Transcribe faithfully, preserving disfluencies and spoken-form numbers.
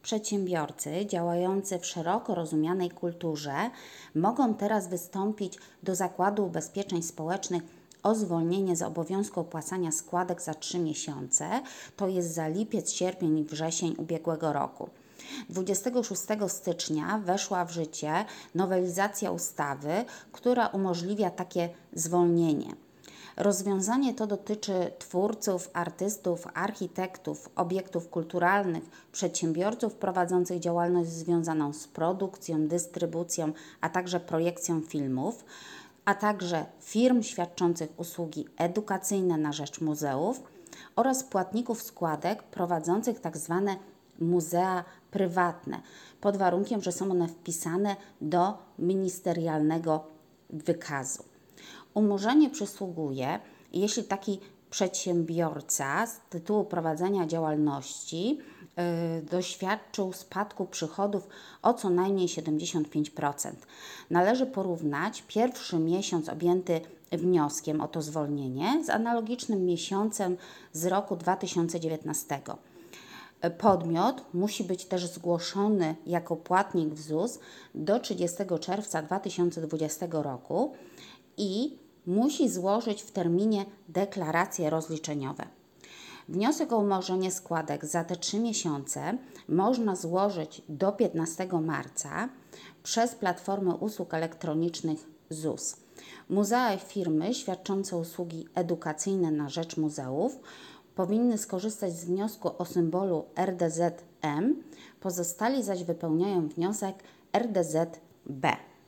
Przedsiębiorcy działający w szeroko rozumianej kulturze mogą teraz wystąpić do Zakładu Ubezpieczeń Społecznych o zwolnienie z obowiązku opłacania składek za trzy miesiące, to jest za lipiec, sierpień i wrzesień ubiegłego roku. dwudziestego szóstego stycznia weszła w życie nowelizacja ustawy, która umożliwia takie zwolnienie. Rozwiązanie to dotyczy twórców, artystów, architektów, obiektów kulturalnych, przedsiębiorców prowadzących działalność związaną z produkcją, dystrybucją, a także projekcją filmów, a także firm świadczących usługi edukacyjne na rzecz muzeów oraz płatników składek prowadzących tzw. muzea prywatne, pod warunkiem, że są one wpisane do ministerialnego wykazu. Umorzenie przysługuje, jeśli taki przedsiębiorca z tytułu prowadzenia działalności yy, doświadczył spadku przychodów o co najmniej siedemdziesiąt pięć procent. Należy porównać pierwszy miesiąc objęty wnioskiem o to zwolnienie z analogicznym miesiącem z roku dwa tysiące dziewiętnastego. Podmiot musi być też zgłoszony jako płatnik w ZUS do trzydziestego czerwca dwa tysiące dwudziestego roku i musi złożyć w terminie deklaracje rozliczeniowe. Wniosek o umorzenie składek za te trzy miesiące można złożyć do piętnastego marca przez Platformę Usług Elektronicznych ZUS. Muzea i firmy świadczące usługi edukacyjne na rzecz muzeów powinny skorzystać z wniosku o symbolu R D Z M, pozostali zaś wypełniają wniosek R D Z B.